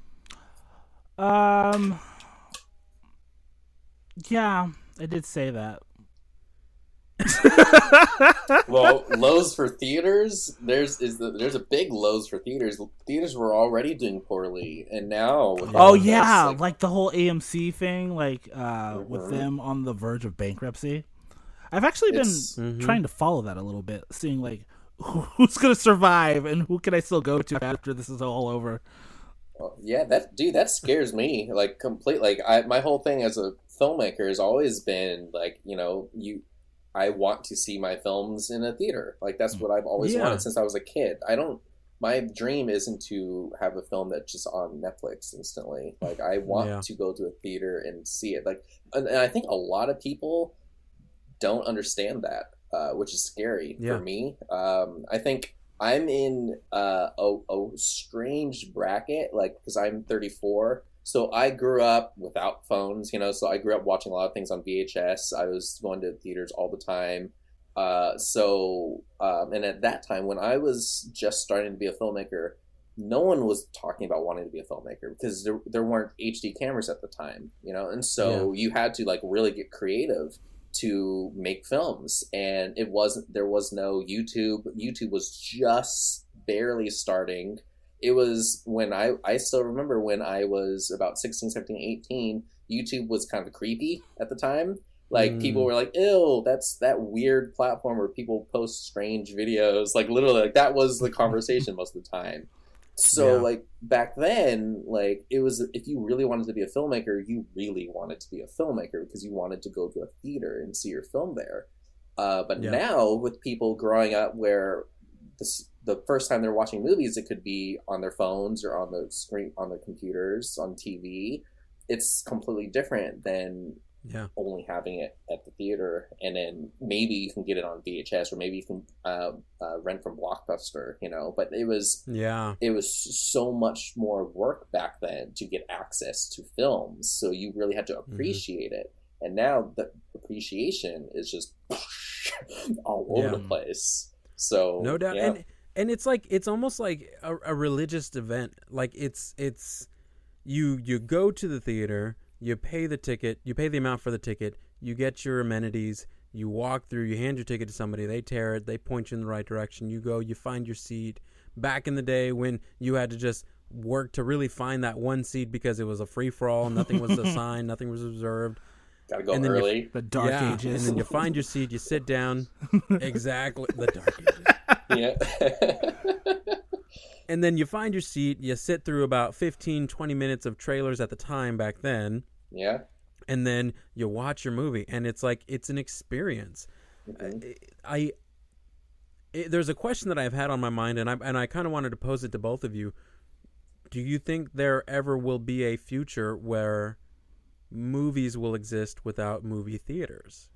Yeah, I did say that. Well, lows for theaters. There's a big lows for theaters. Theaters were already doing poorly, and now with all of this, like the whole AMC thing, like with them on the verge of bankruptcy. I've actually been trying to follow that a little bit, seeing like who's gonna survive and who can I still go to after this is all over. Yeah, that scares me like completely. Like my whole thing as a filmmaker has always been like, I want to see my films in a theater. Like that's what I've always wanted since I was a kid. My dream isn't to have a film that's just on Netflix instantly. Like I want to go to a theater and see it. Like, and I think a lot of people don't understand that, which is scary for me. I think I'm in a strange bracket, like because I'm 34, So I grew up without phones, so I grew up watching a lot of things on VHS. I was going to theaters all the time. And at that time, when I was just starting to be a filmmaker, no one was talking about wanting to be a filmmaker because there weren't HD cameras at the time, and so you had to like really get creative to make films. And there was no YouTube. YouTube was just barely starting. It was when I still remember when I was about 16, 17, 18, YouTube was kind of creepy at the time. Like, people were like, ew, that's that weird platform where people post strange videos. Like, literally, like, that was the conversation most of the time. So, like, back then, like, it was, if you really wanted to be a filmmaker, you really wanted to be a filmmaker because you wanted to go to a theater and see your film there. But now, with people growing up where the first time they're watching movies, it could be on their phones or on the screen, on their computers, on TV. It's completely different than only having it at the theater, and then maybe you can get it on VHS, or maybe you can rent from Blockbuster, But it was so much more work back then to get access to films, so you really had to appreciate it. And now the appreciation is just all over the place. So no doubt, and it's like it's almost like a religious event. Like it's you go to the theater. You pay the ticket, you pay the amount for the ticket, you get your amenities, you walk through, you hand your ticket to somebody, they tear it, they point you in the right direction, you go, you find your seat. Back in the day when you had to just work to really find that one seat because it was a free-for-all, nothing was assigned, nothing was observed. Gotta go early. The dark ages. And then you find your seat, you sit down. Exactly, the dark ages. Yeah. And then you find your seat, you sit through about 15, 20 minutes of trailers at the time back then. Yeah. And then you watch your movie, and it's like, it's an experience. Mm-hmm. There's a question that I've had on my mind, and I kind of wanted to pose it to both of you. Do you think there ever will be a future where movies will exist without movie theaters?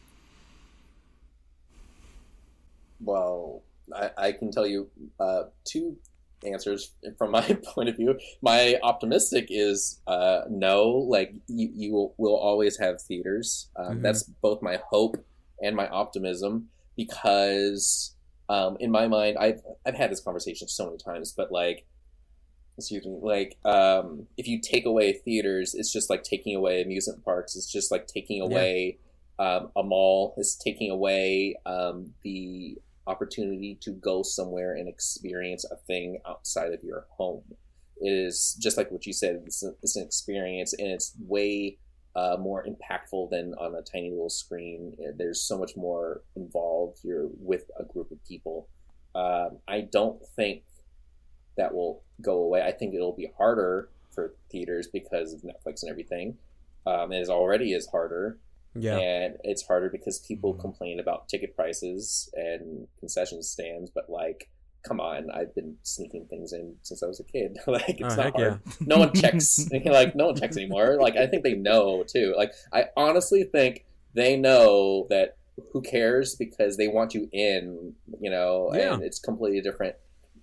Well, I can tell you two answers from my point of view. My optimistic is no. Like, you will always have theaters. That's both my hope and my optimism, because in my mind, I've had this conversation so many times, but like, excuse me, like, if you take away theaters, it's just like taking away amusement parks. It's just like taking away a mall. It's taking away the opportunity to go somewhere and experience a thing outside of your home. It is just like what you said. It's an experience, and it's way more impactful than on a tiny little screen. There's so much more involved. You're with a group of people. I don't think that will go away. I think it'll be harder for theaters because of Netflix and everything. It already is harder. Yeah. And it's harder because people complain about ticket prices and concession stands, but like, come on, I've been sneaking things in since I was a kid. Like, it's not hard. Yeah. No one checks. Like, no one checks anymore. Like, I think they know too. Like, I honestly think they know that who cares, because they want you in, and it's completely different,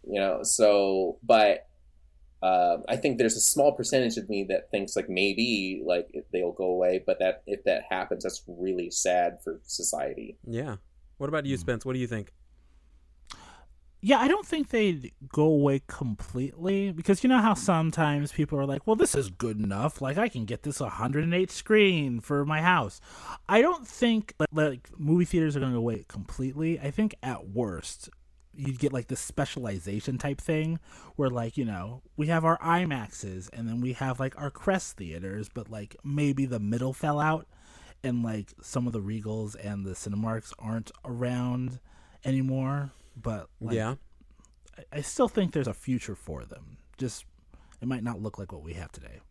so, but I think there's a small percentage of me that thinks like maybe like they'll go away, but that if that happens, that's really sad for society. Yeah. What about you, Spence? What do you think? Yeah, I don't think they'd go away completely, because you know how sometimes people are like, well, this is good enough. Like, I can get this 108 screen for my house. I don't think like movie theaters are going to go away completely. I think at worst, you'd get like this specialization type thing where like, we have our IMAXs and then we have like our Crest theaters, but like maybe the middle fell out and like some of the Regals and the Cinemarks aren't around anymore. But like, I still think there's a future for them. Just, it might not look like what we have today.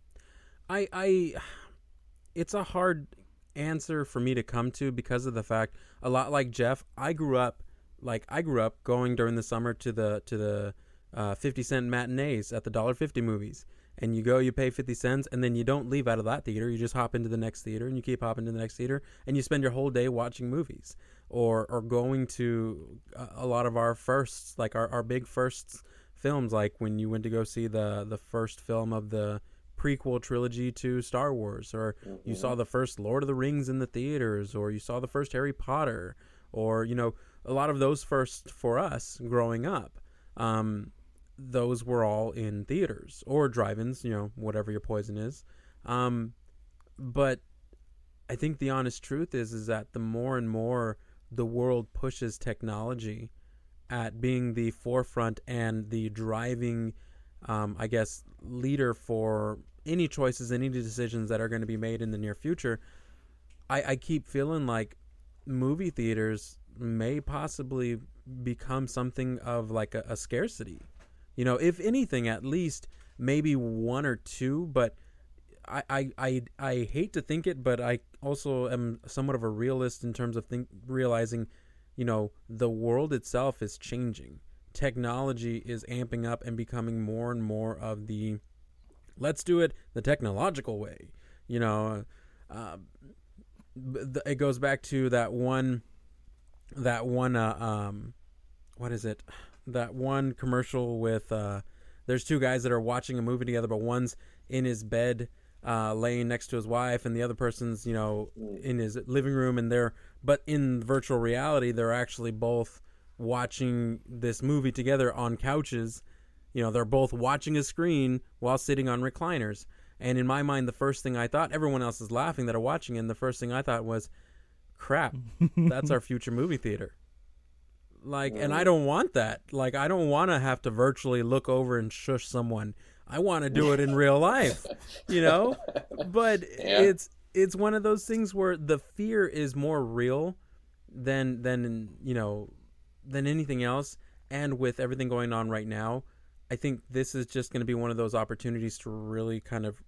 It's a hard answer for me to come to because of the fact, a lot like Jeff, I grew up going during the summer to the 50-cent matinees at the $1.50 movies. And you go, you pay 50 cents, and then you don't leave out of that theater. You just hop into the next theater, and you keep hopping to the next theater, and you spend your whole day watching movies. Or going to a lot of our firsts, like our big firsts films, like when you went to go see the first film of the prequel trilogy to Star Wars, or you saw the first Lord of the Rings in the theaters, or you saw the first Harry Potter, or, you know, a lot of those first for us growing up. Those were all in theaters or drive-ins, you know, whatever your poison is. But I think the honest truth is that the more and more the world pushes technology at being the forefront and the driving, I guess, leader for any choices and any decisions that are going to be made in the near future, I keep feeling like movie theaters may possibly become something of like a scarcity. You know, if anything, at least maybe one or two, but I hate to think it, but I also am somewhat of a realist in terms of realizing, you know, the world itself is changing. Technology is amping up and becoming more and more of the, let's do it the technological way. You know, it goes back to that one, what is it? That one commercial with, there's two guys that are watching a movie together, but one's in his bed, laying next to his wife, and the other person's, you know, in his living room, and but in virtual reality, they're actually both watching this movie together on couches. You know, they're both watching a screen while sitting on recliners. And in my mind, the first thing I thought, everyone else is laughing that are watching, and the first thing I thought was, crap, that's our future movie theater. Like, and I don't want that. Like, I don't want to have to virtually look over and shush someone. I want to do it in real life, you know? But it's one of those things where the fear is more real than you know, than anything else. And with everything going on right now, I think this is just going to be one of those opportunities to really kind of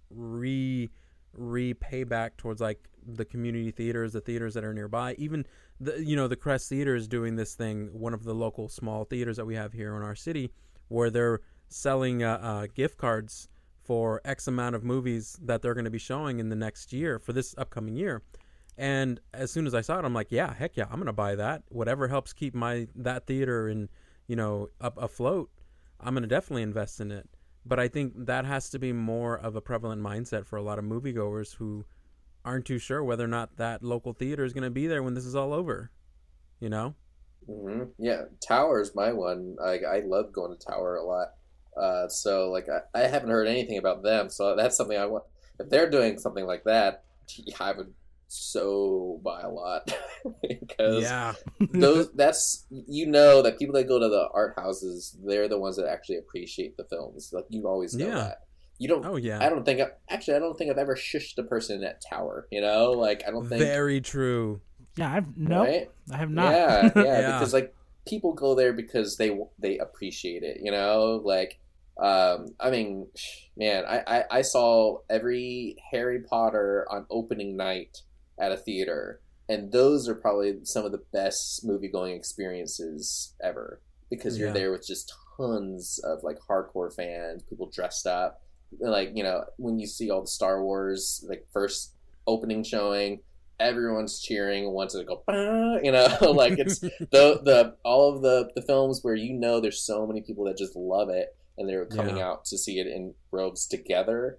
repay back towards like the community theaters, the theaters that are nearby. Even the Crest Theater is doing this thing, one of the local small theaters that we have here in our city, where they're selling gift cards for X amount of movies that they're going to be showing in the next year, for this upcoming year. And as soon as I saw it, I'm like, yeah, heck yeah, I'm going to buy that. Whatever helps keep that theater and, you know, afloat, I'm going to definitely invest in it. But I think that has to be more of a prevalent mindset for a lot of moviegoers who aren't too sure whether or not that local theater is going to be there when this is all over, you know? Mm-hmm. Yeah, Tower's my one. I love going to Tower a lot. So, like, I haven't heard anything about them, so that's something I want. If they're doing something like that, I would so buy a lot. Because that's, you know, that people that go to the art houses, they're the ones that actually appreciate the films. Like, you always know that. You don't. Oh yeah. I don't think I've ever shushed a person at Tower. You know, like, I don't think. Very true. Yeah, I have not. Yeah, because like people go there because they appreciate it. You know, like, I mean, man, I saw every Harry Potter on opening night at a theater, and those are probably some of the best movie-going experiences ever, because you're there with just tons of like hardcore fans, people dressed up. Like, you know, when you see all the Star Wars, like, first opening showing, everyone's cheering, wants to go, bah! You know, like, it's the all of the films where, you know, there's so many people that just love it, and they're coming out to see it in droves together.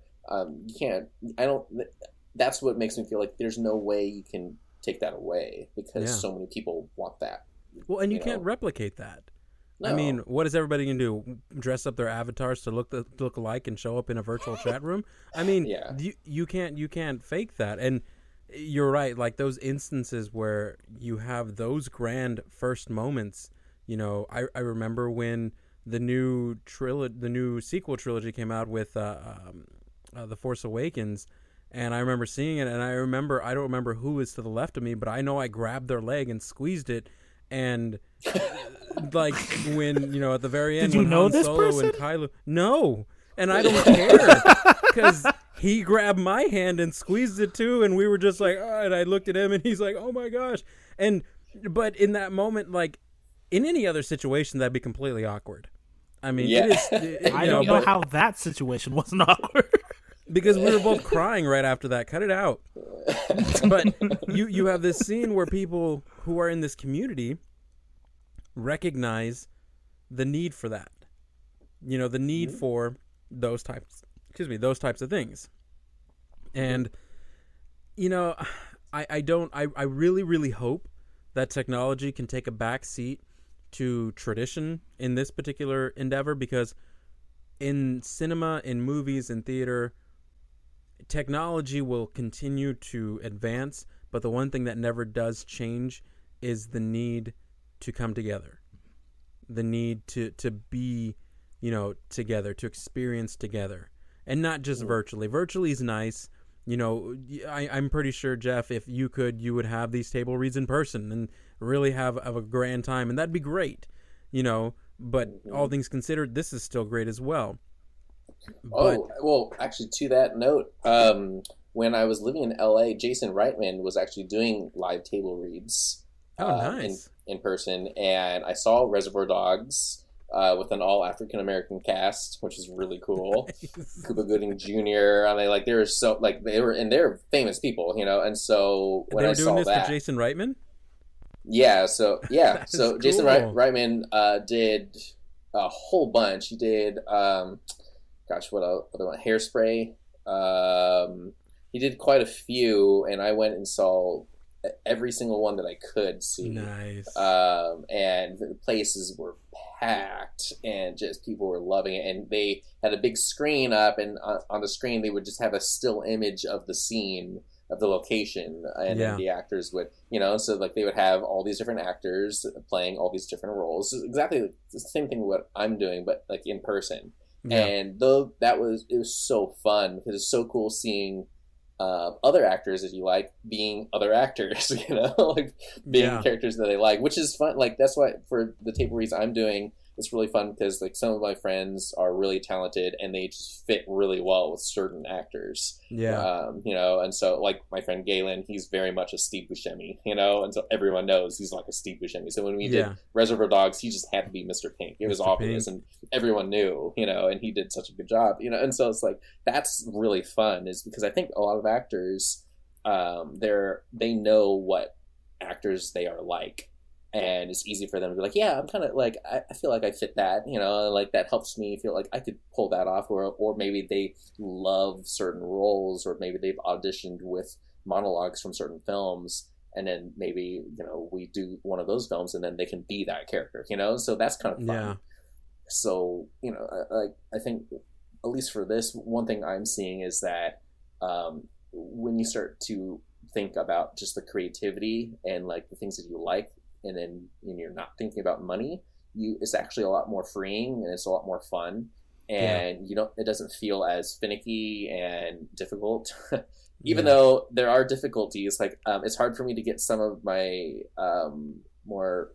That's what makes me feel like there's no way you can take that away, because so many people want that. Well, and you can't replicate that. No. I mean, what is everybody going to do? Dress up their avatars to look alike and show up in a virtual chat room? I mean, you can't fake that. And you're right. Like, those instances where you have those grand first moments. You know, I remember when the new sequel trilogy came out with The Force Awakens, and I remember seeing it, and I don't remember who was to the left of me, but I know I grabbed their leg and squeezed it, and like, when, you know, at the very end, did you when know Han this Solo person? And Kylo, no, and I don't care, because he grabbed my hand and squeezed it too, and we were just like, oh, and I looked at him, and he's like, oh my gosh, but in that moment, like, in any other situation, that'd be completely awkward. I mean, I don't know how that situation wasn't awkward. Because we were both crying right after that. Cut it out. But you have this scene where people who are in this community recognize the need for that. You know, the need for those types those types of things. And, I really, really hope that technology can take a back seat to tradition in this particular endeavor, because in cinema, in movies, in theater, technology will continue to advance, but the one thing that never does change is the need to come together, the need to be, together, to experience together, and not just virtually. Virtually is nice. I'm pretty sure, Jeff, if you could, you would have these table reads in person and really have a grand time, and that'd be great, but all things considered, this is still great as well. Well, actually, to that note, when I was living in LA, Jason Reitman was actually doing live table reads nice. in person, and I saw Reservoir Dogs with an all African American cast, which is really cool. Nice. Cuba Gooding Jr. They're famous people, and so when they were I doing saw this that for Jason Reitman. So Jason cool. Reitman did a whole bunch. He did what other one? Hairspray. He did quite a few, and I went and saw every single one that I could see. Nice. And the places were packed, and just people were loving it. And they had a big screen up, and on the screen they would just have a still image of the scene, of the location, and then the actors would, so like they would have all these different actors playing all these different roles. Exactly the same thing what I'm doing, but like in person. Yeah. And though it was so fun, because it's so cool seeing other actors that you like being other actors, like being characters that they like, which is fun. Like that's why for the table reads I'm doing, it's really fun, because like some of my friends are really talented and they just fit really well with certain actors. And so like my friend Galen, he's very much a Steve Buscemi, and so everyone knows he's like a Steve Buscemi. So when we did Reservoir Dogs, he just had to be Mr. Pink. It was obvious, Pink. And everyone knew, and he did such a good job, and so it's like that's really fun, is because I think a lot of actors, they know what actors they are like. And it's easy for them to be like, yeah, I'm kind of like, I feel like I fit that, like that helps me feel like I could pull that off. Or maybe they love certain roles, or maybe they've auditioned with monologues from certain films. And then maybe, we do one of those films and then they can be that character, so that's kind of fun. Yeah. So, I think at least for this, one thing I'm seeing is that when you start to think about just the creativity and like the things that you like, and then you're not thinking about money, it's actually a lot more freeing, and it's a lot more fun, and it doesn't feel as finicky and difficult. Even though there are difficulties, like it's hard for me to get some of my more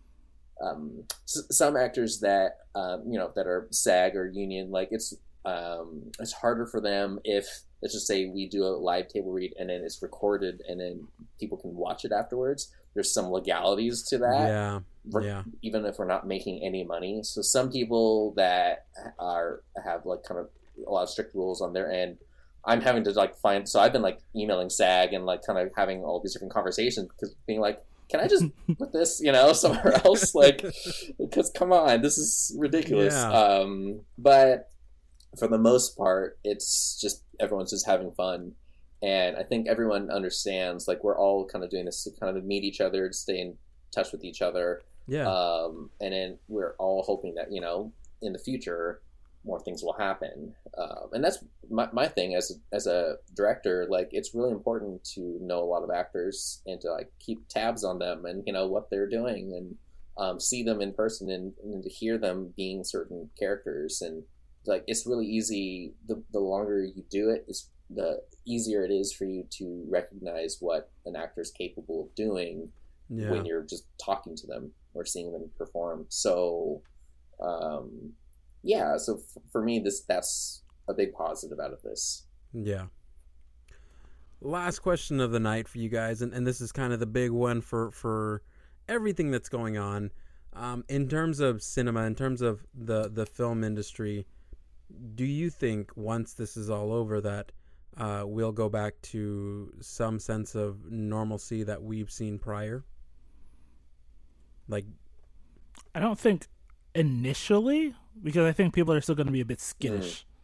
some actors that that are SAG or union, like it's harder for them if, let's just say, we do a live table read and then it's recorded and then people can watch it afterwards. There's some legalities to that. Even if we're not making any money. So some people that have like kind of a lot of strict rules on their end, I'm having to like find. So I've been like emailing SAG and like kind of having all these different conversations, because being like, can I just put this, somewhere else? Like, because come on, this is ridiculous. Yeah. But for the most part, it's just everyone's just having fun. And I think everyone understands, like, we're all kind of doing this to kind of meet each other, to stay in touch with each other. Yeah. And then we're all hoping that, in the future, more things will happen. And that's my thing as a director. Like, it's really important to know a lot of actors and to, like, keep tabs on them and, what they're doing, and see them in person and to hear them being certain characters. And, like, it's really easy. The longer you do it, the easier it is for you to recognize what an actor is capable of doing when you're just talking to them or seeing them perform. So, so for me, that's a big positive out of this. Yeah. Last question of the night for you guys, and this is kind of the big one for everything that's going on. In terms of cinema, in terms of the film industry, do you think once this is all over that we'll go back to some sense of normalcy that we've seen prior? Like, I don't think initially, because I think people are still going to be a bit skittish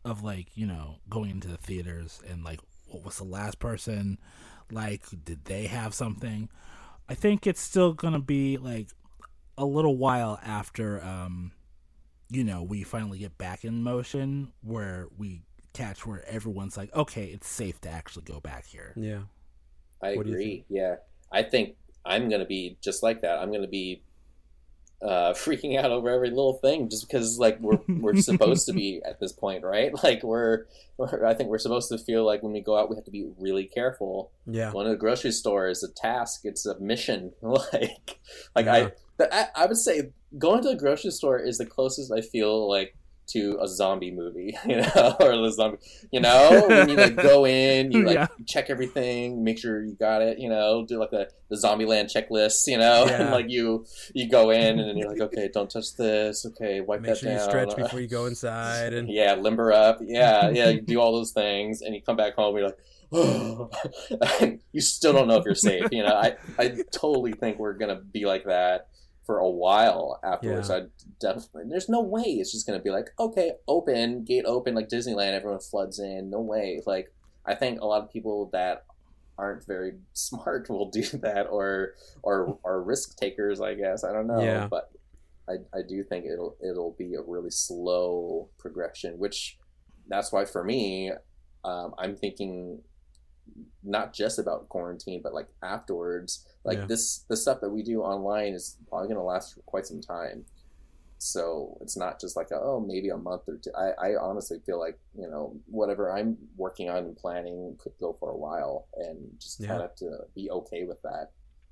of like, you know, going into the theaters and like, what was the last person like? Did they have something? I think it's still gonna be like a little while after, you know, we finally get back in motion where we catch where everyone's like, okay, it's safe to actually go back here. Yeah, I agree. Yeah, I think I'm gonna be just like that. I'm gonna be freaking out over every little thing just because like we're supposed to be at this point, right? Like I think we're supposed to feel like when we go out we have to be really careful. Yeah, going to the grocery store is a task, it's a mission. like yeah. I would say going to the grocery store is the closest I feel like to a zombie movie, you know, or the zombie, you know, when you like go in, you like check everything, make sure you got it, you know, do like the Zombieland checklist, you know, and like you go in and then you're like, okay, don't touch this, okay, wipe make that sure down. You stretch before you go inside, and limber up, you do all those things, and you come back home, you're like, oh, you still don't know if you're safe, you know. I totally think we're gonna be like that for a while afterwards. I definitely, there's no way it's just going to be like, okay, gate open, like Disneyland, everyone floods in. No way. Like, I think a lot of people that aren't very smart will do that, or risk takers, I guess. I don't know. Yeah. But I do think it'll be a really slow progression, which that's why for me, I'm thinking not just about quarantine, but like afterwards, like the stuff that we do online is probably going to last for quite some time. So it's not just like maybe a month or two. I honestly feel like, you know, whatever I'm working on and planning could go for a while, and just kind of have to be okay with that.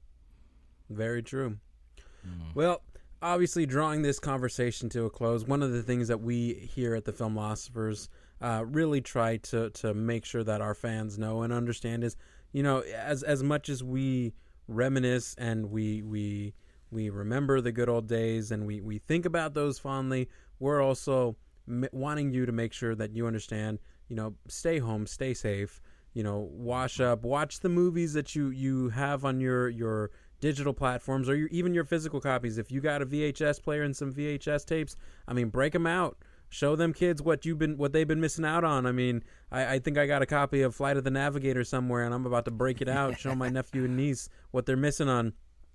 Very true. Well, obviously, drawing this conversation to a close, one of the things that we here at the Filmlosophers really try to make sure that our fans know and understand is, you know, as much as we reminisce and we remember the good old days and we think about those fondly, we're also wanting you to make sure that you understand, you know, stay home, stay safe, you know, wash up, watch the movies that you have on your digital platforms, or even your physical copies. If you got a VHS player and some VHS tapes, I mean, break them out. Show them kids what they've been missing out on. I mean, I think I got a copy of Flight of the Navigator somewhere, and I'm about to break it out, show my nephew and niece what they're missing on,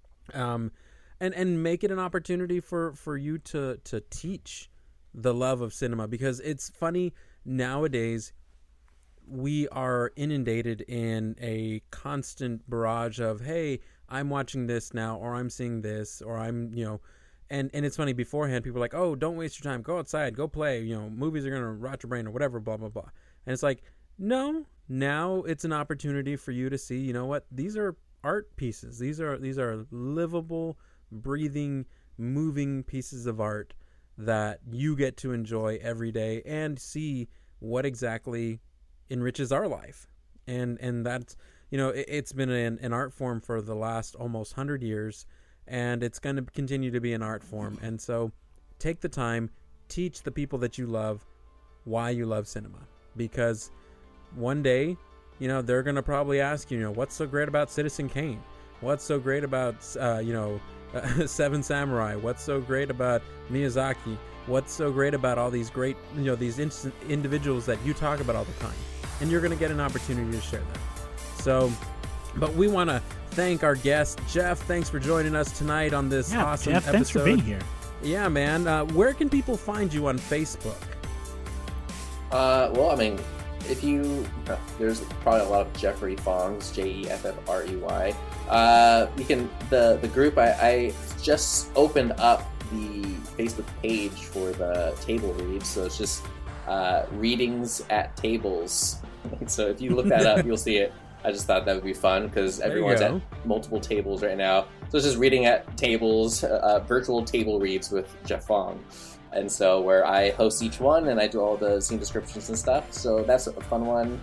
and make it an opportunity for you to teach the love of cinema. Because it's funny, nowadays we are inundated in a constant barrage of, hey, I'm watching this now, or I'm seeing this, or I'm, you know. And it's funny, beforehand, people are like, oh, don't waste your time. Go outside. Go play. You know, movies are going to rot your brain or whatever, blah, blah, blah. And it's like, no, now it's an opportunity for you to see, you know what? These are art pieces. These are livable, breathing, moving pieces of art that you get to enjoy every day and see what exactly enriches our life. And that's, you know, it's been an art form for the last almost 100 years. And it's going to continue to be an art form. And so take the time, teach the people that you love why you love cinema. Because one day, you know, they're going to probably ask you, you know, what's so great about Citizen Kane? What's so great about, Seven Samurai? What's so great about Miyazaki? What's so great about all these great, you know, these individuals that you talk about all the time? And you're going to get an opportunity to share them. So, but we want to thank our guest, Jeff. Thanks for joining us tonight on this awesome Jeff, episode. Thanks for being here. Yeah, man. Where can people find you on Facebook? Well, I mean, there's probably a lot of Jeffrey Fongs, Jeffrey. You can, the group, I just opened up the Facebook page for the table reads, so it's just Readings at Tables. So if you look that up, you'll see it. I just thought that would be fun because everyone's at multiple tables right now. So it's just reading at tables, virtual table reads with Jeff Fong. And so where I host each one and I do all the scene descriptions and stuff. So that's a fun one.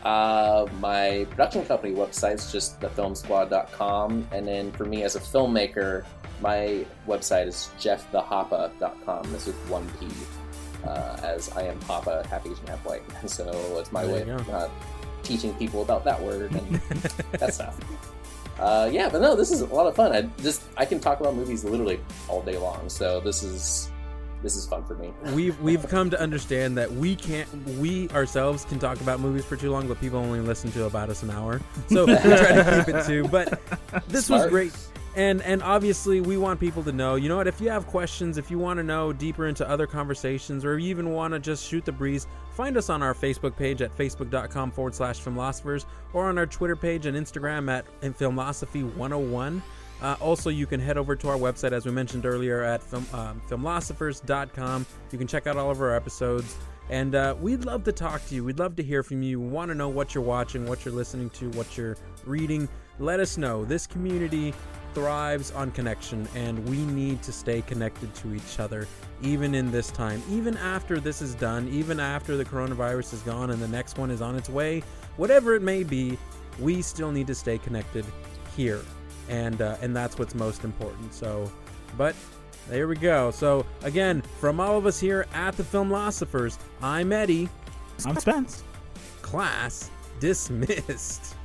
My production company website's just thefilmsquad.com. And then for me as a filmmaker, my website is jeffthehoppa.com. This is one P, as I am Hoppa, half Asian, half white. And so it's my way of teaching people about that word and that stuff. But no, this is a lot of fun. I can talk about movies literally all day long. So this is this is fun for me. We've come to understand that we ourselves can talk about movies for too long, but people only listen to about us an hour. So we try to keep it to. But this was great. And obviously, we want people to know, you know what, if you have questions, if you want to know deeper into other conversations, or you even want to just shoot the breeze, find us on our Facebook page at facebook.com/filmlosophers, or on our Twitter page and Instagram at Filmosophy101. Also, you can head over to our website, as we mentioned earlier, at filmlosophers.com. You can check out all of our episodes. And we'd love to talk to you. We'd love to hear from you. We want to know what you're watching, what you're listening to, what you're reading. Let us know. This community thrives on connection, and we need to stay connected to each other even in this time, even after this is done, even after the coronavirus is gone and the next one is on its way, whatever it may be, we still need to stay connected here, and that's what's most important. So, but there we go. So again, from all of us here at the Filmlosophers, I'm Eddie. I'm Spence. Class dismissed.